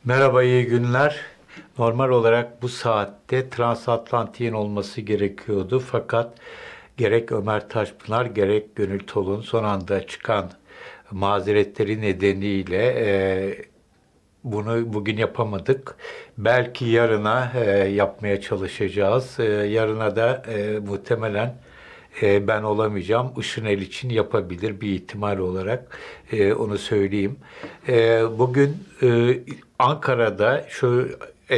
Merhaba, iyi günler. Normal olarak bu saatte transatlantiğin olması gerekiyordu. Fakat gerek Ömer Taşpınar gerek Gönül Tolun son anda çıkan mazeretleri nedeniyle bunu bugün yapamadık. Belki yarına yapmaya çalışacağız. Yarına da muhtemelen ben olamayacağım. Işınel için yapabilir bir ihtimal olarak onu söyleyeyim. Bugün Ankara'da şu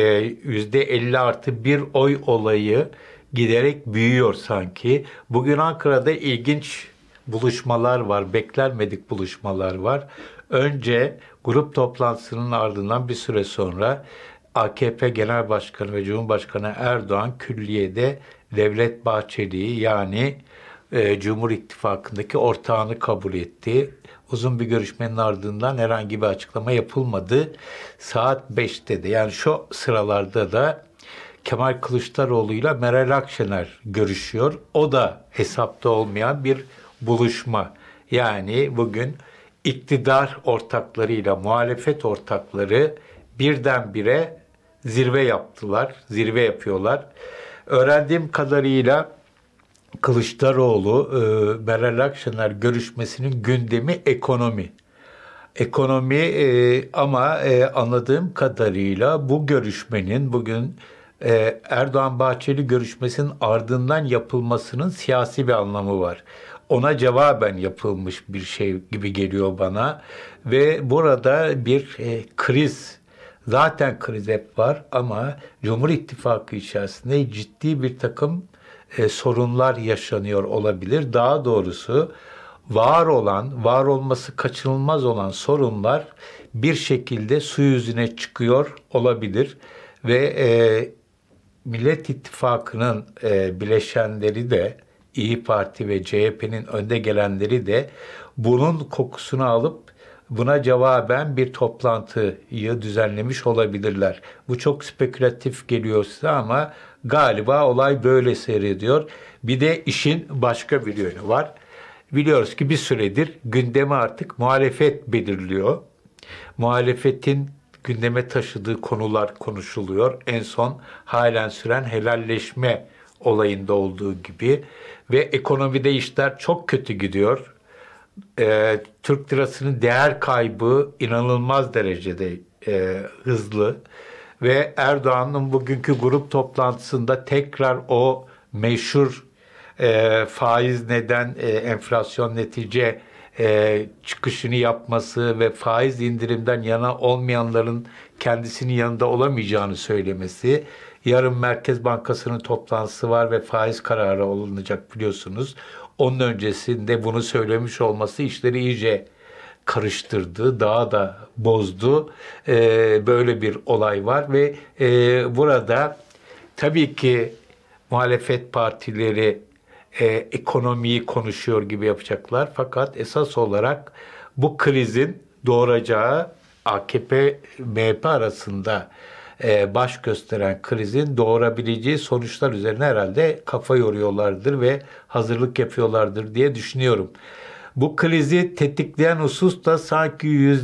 %50+1 oy olayı giderek büyüyor sanki. Bugün Ankara'da ilginç buluşmalar var, beklenmedik buluşmalar var. Önce grup toplantısının ardından bir süre sonra AKP Genel Başkanı ve Cumhurbaşkanı Erdoğan külliyede Devlet Bahçeli'yi yani Cumhur İttifakı'ndaki ortağını kabul etti. Uzun bir görüşmenin ardından herhangi bir açıklama yapılmadı. Saat 5'te de yani şu sıralarda da Kemal Kılıçdaroğlu ile Meral Akşener görüşüyor. O da hesapta olmayan bir buluşma. Yani bugün iktidar ortaklarıyla muhalefet ortakları birdenbire zirve yaptılar, zirve yapıyorlar. Öğrendiğim kadarıyla Kılıçdaroğlu, Meral Akşener görüşmesinin gündemi ekonomi. Ekonomi ama anladığım kadarıyla bu görüşmenin bugün Erdoğan-Bahçeli görüşmesinin ardından yapılmasının siyasi bir anlamı var. Ona cevaben yapılmış bir şey gibi geliyor bana ve burada bir kriz, zaten kriz hep var ama Cumhur İttifakı içerisinde ciddi bir takım sorunlar yaşanıyor olabilir. Daha doğrusu var olan, var olması kaçınılmaz olan sorunlar bir şekilde su yüzüne çıkıyor olabilir ve Millet İttifakı'nın bileşenleri de İyi Parti ve CHP'nin önde gelenleri de bunun kokusunu alıp buna cevaben bir toplantıyı düzenlemiş olabilirler. Bu çok spekülatif geliyor size ama galiba olay böyle seyrediyor. Bir de işin başka bir yönü var. Biliyoruz ki bir süredir gündemi artık muhalefet belirliyor. Muhalefetin gündeme taşıdığı konular konuşuluyor. En son halen süren helalleşme olayında olduğu gibi ve ekonomide işler çok kötü gidiyor. Türk lirasının değer kaybı inanılmaz derecede hızlı ve Erdoğan'ın bugünkü grup toplantısında tekrar o meşhur faiz neden enflasyon netice çıkışını yapması ve faiz indirimden yana olmayanların kendisinin yanında olamayacağını söylemesi. Yarın Merkez Bankası'nın toplantısı var ve faiz kararı alınacak biliyorsunuz. Onun öncesinde bunu söylemiş olması işleri iyice karıştırdı, daha da bozdu. Böyle bir olay var ve burada tabii ki muhalefet partileri ekonomiyi konuşuyor gibi yapacaklar. Fakat esas olarak bu krizin doğuracağı AKP-MHP arasında baş gösteren krizin doğurabileceği sonuçlar üzerine herhalde kafa yoruyorlardır ve hazırlık yapıyorlardır diye düşünüyorum. Bu krizi tetikleyen husus da sanki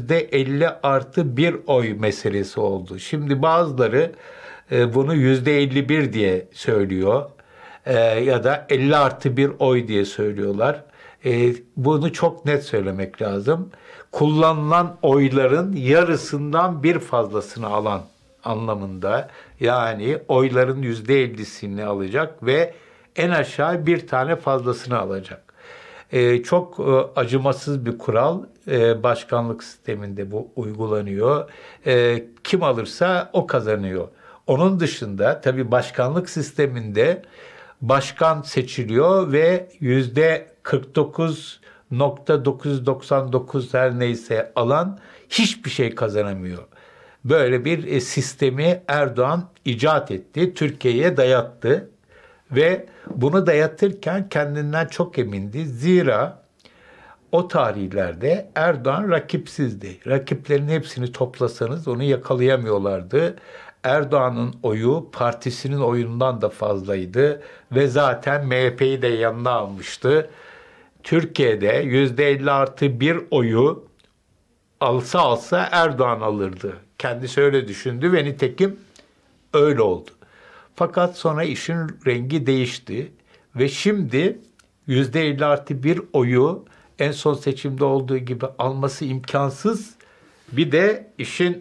%50+1 oy meselesi oldu. Şimdi bazıları bunu %51 diye söylüyor ya da 50+1 oy diye söylüyorlar. Bunu çok net söylemek lazım. Kullanılan oyların yarısından bir fazlasını alan anlamında, yani oyların %50'sini alacak ve en aşağı bir tane fazlasını alacak. Çok acımasız bir kural. Başkanlık sisteminde bu uygulanıyor. Kim alırsa o kazanıyor. Onun dışında tabii başkanlık sisteminde başkan seçiliyor ve %49,999 her neyse alan hiçbir şey kazanamıyor. Böyle bir sistemi Erdoğan icat etti, Türkiye'ye dayattı ve bunu dayatırken kendinden çok emindi. Zira o tarihlerde Erdoğan rakipsizdi. Rakiplerin hepsini toplasanız onu yakalayamıyorlardı. Erdoğan'ın oyu partisinin oyundan da fazlaydı ve zaten MHP'yi de yanına almıştı. Türkiye'de %50+1 oyu alsa Erdoğan alırdı. Kendisi öyle düşündü ve nitekim öyle oldu. Fakat sonra işin rengi değişti ve şimdi %50+1 oyu en son seçimde olduğu gibi alması imkansız. Bir de işin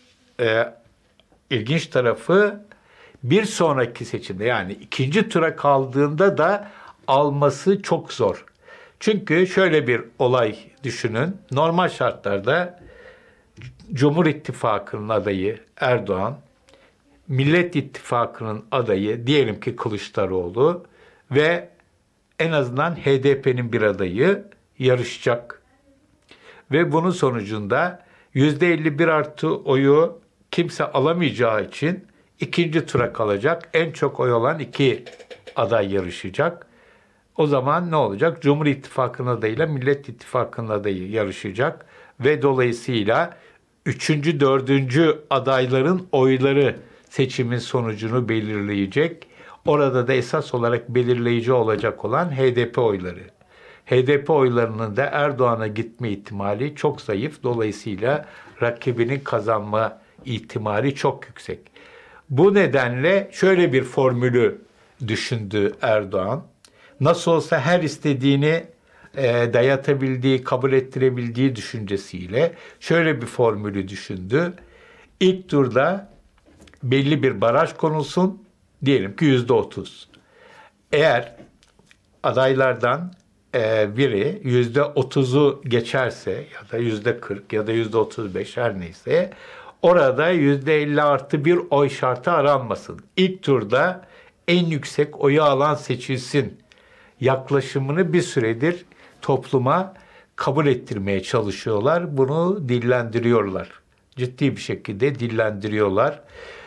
ilginç tarafı bir sonraki seçimde, yani ikinci tura kaldığında da alması çok zor. Çünkü şöyle bir olay düşünün. Normal şartlarda Cumhur İttifakı'nın adayı Erdoğan, Millet İttifakı'nın adayı diyelim ki Kılıçdaroğlu ve en azından HDP'nin bir adayı yarışacak. Ve bunun sonucunda %51+ oyu kimse alamayacağı için ikinci tura kalacak. En çok oy olan iki aday yarışacak. O zaman ne olacak? Cumhur İttifakı'nın adayıyla Millet İttifakı'nın adayı yarışacak. Ve dolayısıyla üçüncü, dördüncü adayların oyları seçimin sonucunu belirleyecek. Orada da esas olarak belirleyici olacak olan HDP oyları. HDP oylarının da Erdoğan'a gitme ihtimali çok zayıf. Dolayısıyla rakibinin kazanma ihtimali çok yüksek. Bu nedenle şöyle bir formülü düşündü Erdoğan. Nasıl olsa her istediğini dayatabildiği, kabul ettirebildiği düşüncesiyle şöyle bir formülü düşündü. İlk turda belli bir baraj konulsun, diyelim ki %30. Eğer adaylardan biri %30'u geçerse ya da %40 ya da %35 her neyse orada %50+1 oy şartı aranmasın. İlk turda en yüksek oyu alan seçilsin yaklaşımını bir süredir topluma kabul ettirmeye çalışıyorlar. Bunu dillendiriyorlar. Ciddi bir şekilde dillendiriyorlar.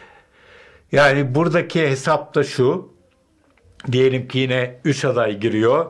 Yani buradaki hesap da şu. Diyelim ki yine 3 aday giriyor.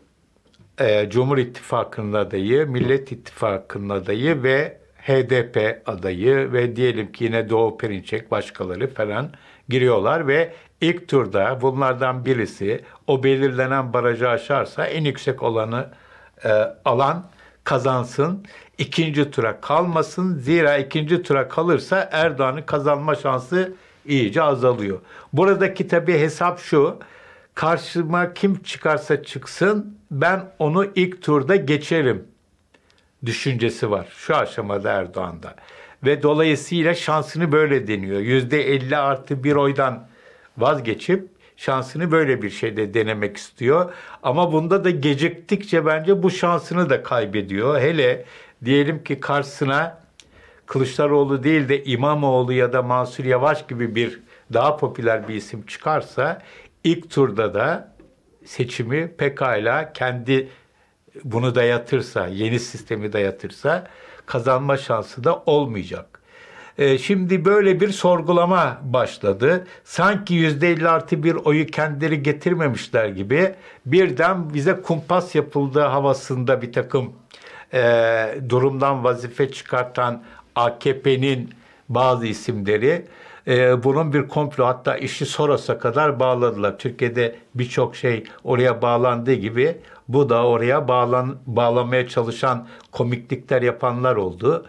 Cumhur İttifakı'nın adayı, Millet İttifakı'nın adayı ve HDP adayı ve diyelim ki yine Doğu Perinçek başkaları falan giriyorlar ve ilk turda bunlardan birisi o belirlenen barajı aşarsa en yüksek olanı alan kazansın. İkinci tura kalmasın. Zira ikinci tura kalırsa Erdoğan'ın kazanma şansı iyice azalıyor. Buradaki tabii hesap şu. Karşıma kim çıkarsa çıksın ben onu ilk turda geçerim düşüncesi var şu aşamada Erdoğan'da. Ve dolayısıyla şansını böyle deniyor. %50+1 oydan vazgeçip şansını böyle bir şeyde denemek istiyor. Ama bunda da geciktikçe bence bu şansını da kaybediyor. Hele diyelim ki karşısına Kılıçdaroğlu değil de İmamoğlu ya da Mansur Yavaş gibi bir daha popüler bir isim çıkarsa ilk turda da seçimi pekala kendi bunu dayatırsa, yeni sistemi dayatırsa kazanma şansı da olmayacak. Şimdi böyle bir sorgulama başladı. Sanki %50+1 oyu kendileri getirmemişler gibi birden bize kumpas yapıldığı havasında bir takım durumdan vazife çıkartan AKP'nin bazı isimleri bunun bir komplo, hatta işi Soros'a kadar bağladılar. Türkiye'de birçok şey oraya bağlandığı gibi bu da oraya bağlamaya çalışan komiklikler yapanlar oldu.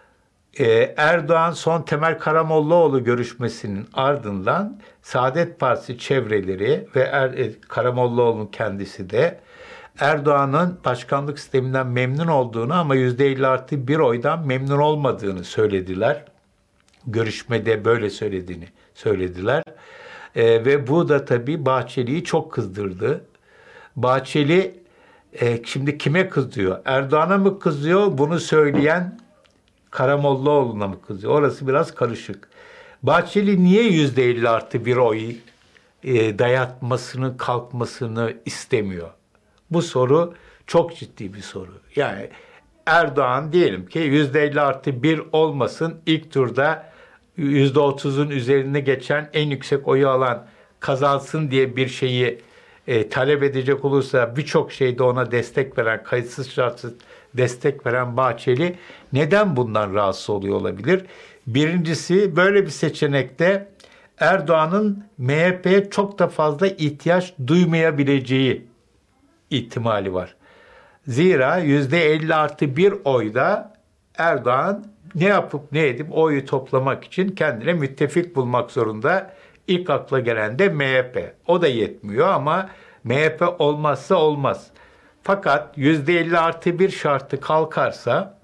Erdoğan son Temel Karamollaoğlu görüşmesinin ardından Saadet Partisi çevreleri ve Karamollaoğlu'nun kendisi de Erdoğan'ın başkanlık sisteminden memnun olduğunu ama %50+1 oydan memnun olmadığını söylediler. Görüşmede böyle söylediler. Ve bu da tabii Bahçeli'yi çok kızdırdı. Bahçeli şimdi kime kızıyor? Erdoğan'a mı kızıyor? Bunu söyleyen Karamollaoğlu'na mı kızıyor? Orası biraz karışık. Bahçeli niye %50+1 oy dayatmasını, kalkmasını istemiyor? Bu soru çok ciddi bir soru. Yani Erdoğan diyelim ki %50+1 olmasın, ilk turda %30'un üzerine geçen en yüksek oyu alan kazansın diye bir şeyi talep edecek olursa birçok şeyde ona destek veren, kayıtsız şartsız destek veren Bahçeli neden bundan rahatsız oluyor olabilir? Birincisi, böyle bir seçenekte Erdoğan'ın MHP'ye çok da fazla ihtiyaç duymayabileceği ihtimali var. Zira %50+1 oyda Erdoğan ne yapıp ne edip oyu toplamak için kendine müttefik bulmak zorunda. İlk akla gelen de MHP. O da yetmiyor ama MHP olmazsa olmaz. Fakat %50+1 şartı kalkarsa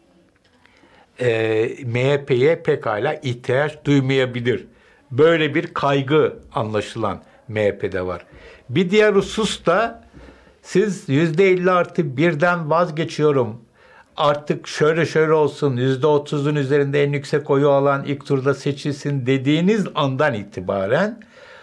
MHP'ye pekala ihtiyaç duymayabilir. Böyle bir kaygı anlaşılan MHP'de var. Bir diğer husus da siz %50+1'den vazgeçiyorum, artık şöyle olsun, %30'un üzerinde en yüksek oyu alan ilk turda seçilsin dediğiniz andan itibaren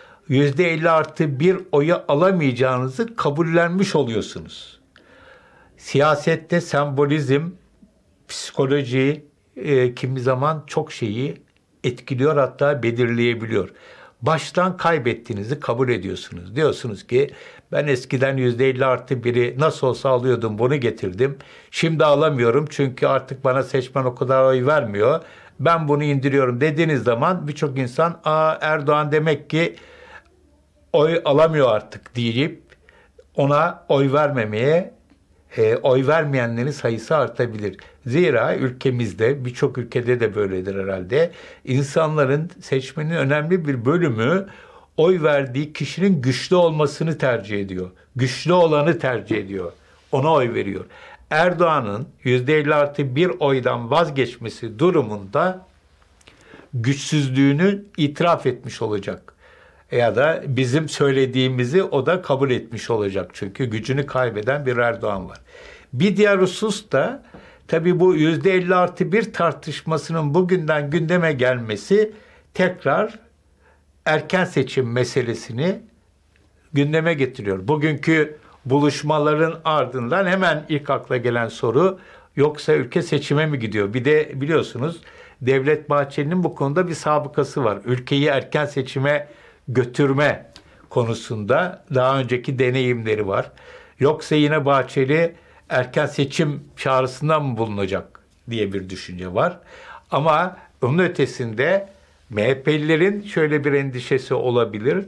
%50+1 oyu alamayacağınızı kabullenmiş oluyorsunuz. Siyasette sembolizm, psikoloji kimi zaman çok şeyi etkiliyor, hatta belirleyebiliyor. Baştan kaybettiğinizi kabul ediyorsunuz. Diyorsunuz ki ben eskiden %50+1'i nasıl olsa alıyordum, bunu getirdim. Şimdi alamıyorum çünkü artık bana seçmen o kadar oy vermiyor. Ben bunu indiriyorum dediğiniz zaman birçok insan Erdoğan demek ki oy alamıyor artık deyip ona oy vermemeye, oy vermeyenlerin sayısı artabilir. Zira ülkemizde, birçok ülkede de böyledir herhalde, insanların, seçmenin önemli bir bölümü oy verdiği kişinin güçlü olmasını tercih ediyor. Güçlü olanı tercih ediyor. Ona oy veriyor. Erdoğan'ın %50+1 oydan vazgeçmesi durumunda güçsüzlüğünü itiraf etmiş olacak. Ya da bizim söylediğimizi o da kabul etmiş olacak. Çünkü gücünü kaybeden bir Erdoğan var. Bir diğer husus da tabii bu %50+1 tartışmasının bugünden gündeme gelmesi tekrar erken seçim meselesini gündeme getiriyor. Bugünkü buluşmaların ardından hemen ilk akla gelen soru, yoksa ülke seçime mi gidiyor? Bir de biliyorsunuz Devlet Bahçeli'nin bu konuda bir sabıkası var. Ülkeyi erken seçime götürme konusunda daha önceki deneyimleri var. Yoksa yine Bahçeli erken seçim çağrısından mı bulunacak diye bir düşünce var. Ama onun ötesinde MHP'lilerin şöyle bir endişesi olabilir.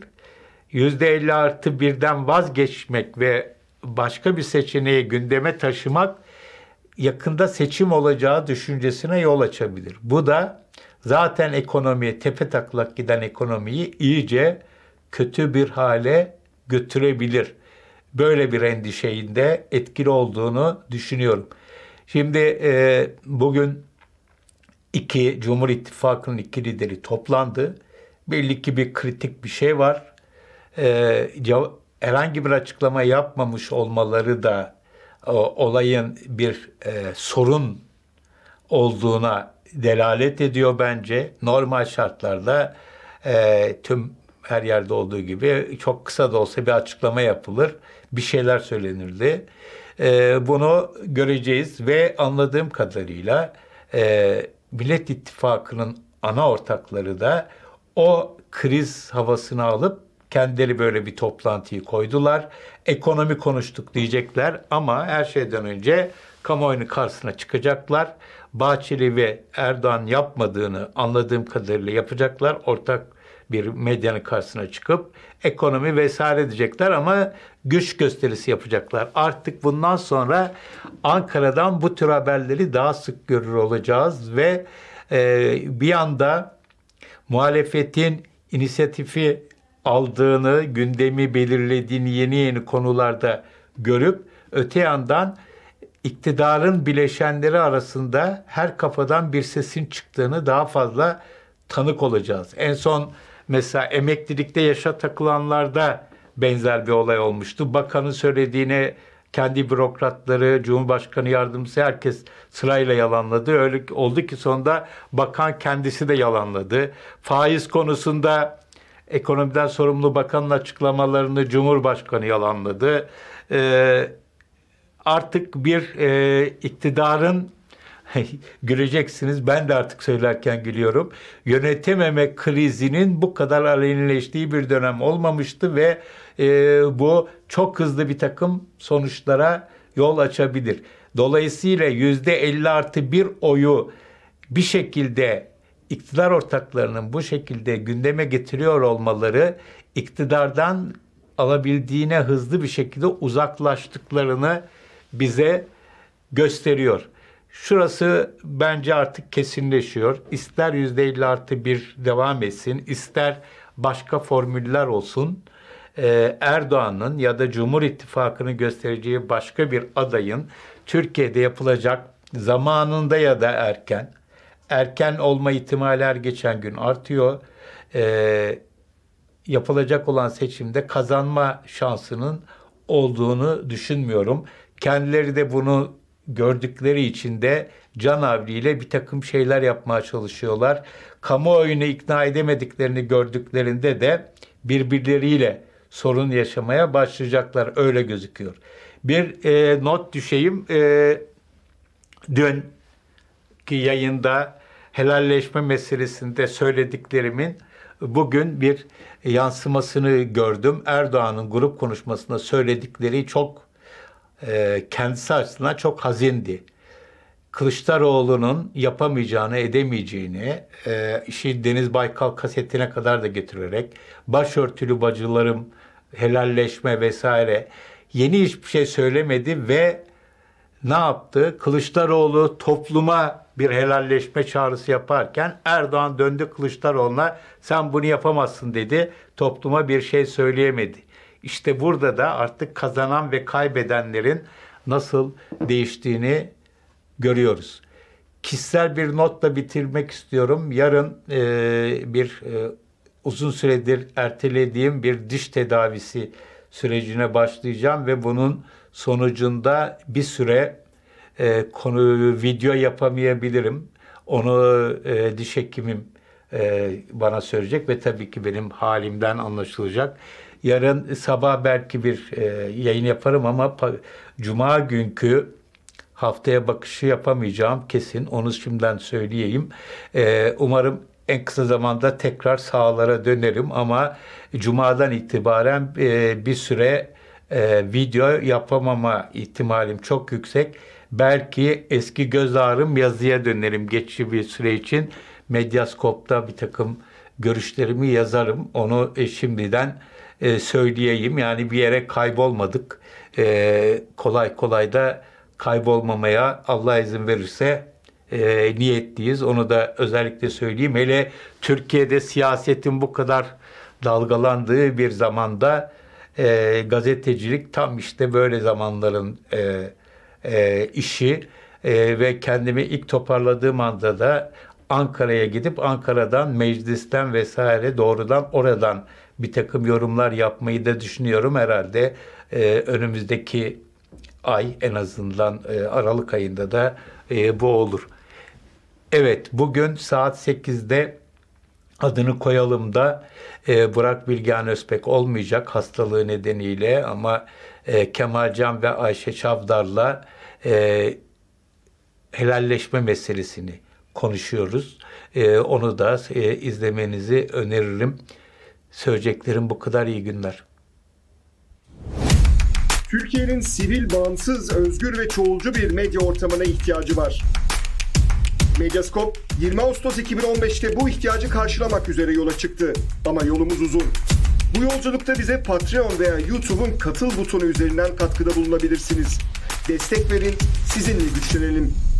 %50+1'den vazgeçmek ve başka bir seçeneği gündeme taşımak yakında seçim olacağı düşüncesine yol açabilir. Bu da zaten ekonomiye tepetaklak giden ekonomiyi iyice kötü bir hale götürebilir. Böyle bir endişenin de etkili olduğunu düşünüyorum. Şimdi bugün Cumhur İttifakı'nın iki lideri toplandı. Belli ki bir kritik bir şey var. Herhangi bir açıklama yapmamış olmaları da olayın bir sorun olduğuna delalet ediyor bence. Normal şartlarda tüm her yerde olduğu gibi çok kısa da olsa bir açıklama yapılır. Bir şeyler söylenirdi. Bunu göreceğiz ve anladığım kadarıyla Millet İttifakı'nın ana ortakları da o kriz havasını alıp kendileri böyle bir toplantıyı koydular. Ekonomi konuştuk diyecekler ama her şeyden önce kamuoyunun karşısına çıkacaklar. Bahçeli ve Erdoğan yapmadığını anladığım kadarıyla yapacaklar. Ortak bir medyanın karşısına çıkıp ekonomi vesaire diyecekler ama güç gösterisi yapacaklar. Artık bundan sonra Ankara'dan bu tür haberleri daha sık görür olacağız ve bir anda muhalefetin inisiyatifi aldığını, gündemi belirlediğini yeni konularda görüp öte yandan iktidarın bileşenleri arasında her kafadan bir sesin çıktığını daha fazla tanık olacağız. En son mesela emeklilikte yaşa takılanlarda benzer bir olay olmuştu. Bakanın söylediğine kendi bürokratları, Cumhurbaşkanı yardımcısı herkes sırayla yalanladı. Öyle oldu ki sonunda bakan kendisi de yalanladı. Faiz konusunda ekonomiden sorumlu bakanın açıklamalarını Cumhurbaşkanı yalanladı. Artık bir iktidarın güleceksiniz, ben de artık söylerken gülüyorum. Yönetememe krizinin bu kadar alenileştiği bir dönem olmamıştı ve bu çok hızlı bir takım sonuçlara yol açabilir. Dolayısıyla %50+1 oyu bir şekilde iktidar ortaklarının bu şekilde gündeme getiriyor olmaları iktidardan alabildiğine hızlı bir şekilde uzaklaştıklarını bize gösteriyor. Şurası bence artık kesinleşiyor. İster %50+1 devam etsin, ister başka formüller olsun. Erdoğan'ın ya da Cumhur İttifakı'nın göstereceği başka bir adayın Türkiye'de yapılacak, zamanında ya da erken olma ihtimali her geçen gün artıyor. Yapılacak olan seçimde kazanma şansının olduğunu düşünmüyorum. Kendileri de bunu gördükleri için de canavliyle bir takım şeyler yapmaya çalışıyorlar. Kamuoyunu ikna edemediklerini gördüklerinde de birbirleriyle sorun yaşamaya başlayacaklar. Öyle gözüküyor. Bir not düşeyim. Dünkü yayında helalleşme meselesinde söylediklerimin bugün bir yansımasını gördüm. Erdoğan'ın grup konuşmasında söyledikleri çok kendisi açısından çok hazindi. Kılıçdaroğlu'nun yapamayacağını, edemeyeceğini, işi Deniz Baykal kasetine kadar da getirerek başörtülü bacılarım, helalleşme vesaire yeni hiçbir şey söylemedi ve ne yaptı? Kılıçdaroğlu topluma bir helalleşme çağrısı yaparken Erdoğan döndü Kılıçdaroğlu'na sen bunu yapamazsın dedi. Topluma bir şey söyleyemedi. İşte burada da artık kazanan ve kaybedenlerin nasıl değiştiğini görüyoruz. Kişisel bir notla bitirmek istiyorum. Yarın uzun süredir ertelediğim bir diş tedavisi sürecine başlayacağım ve bunun sonucunda bir süre video yapamayabilirim. Onu diş hekimim bana söyleyecek ve tabii ki benim halimden anlaşılacak. Yarın sabah belki bir yayın yaparım ama Cuma günkü haftaya bakışı yapamayacağım kesin. Onu şimdiden söyleyeyim. Umarım en kısa zamanda tekrar sahalara dönerim ama Cuma'dan itibaren bir süre video yapamama ihtimalim çok yüksek. Belki eski göz ağrım yazıya dönerim geçici bir süre için. Medyaskop'ta bir takım görüşlerimi yazarım. Onu şimdiden söyleyeyim. Yani bir yere kaybolmadık. Kolay kolay da kaybolmamaya Allah izin verirse niyetliyiz. Onu da özellikle söyleyeyim. Hele Türkiye'de siyasetin bu kadar dalgalandığı bir zamanda gazetecilik tam işte böyle zamanların işi ve kendimi ilk toparladığım anda da Ankara'ya gidip Ankara'dan, meclisten vesaire doğrudan oradan bir takım yorumlar yapmayı da düşünüyorum. Herhalde önümüzdeki ay en azından Aralık ayında da bu olur. Evet, bugün saat 8'de adını koyalım da Burak Bilgehan Özbek olmayacak hastalığı nedeniyle ama Kemalcan ve Ayşe Çavdar'la helalleşme meselesini konuşuyoruz. Onu da izlemenizi öneririm. Söyleyeceklerim bu kadar. İyi günler. Türkiye'nin sivil, bağımsız, özgür ve çoğulcu bir medya ortamına ihtiyacı var. Medyaskop 20 Ağustos 2015'te bu ihtiyacı karşılamak üzere yola çıktı. Ama yolumuz uzun. Bu yolculukta bize Patreon veya YouTube'un katıl butonu üzerinden katkıda bulunabilirsiniz. Destek verin, sizinle güçlenelim.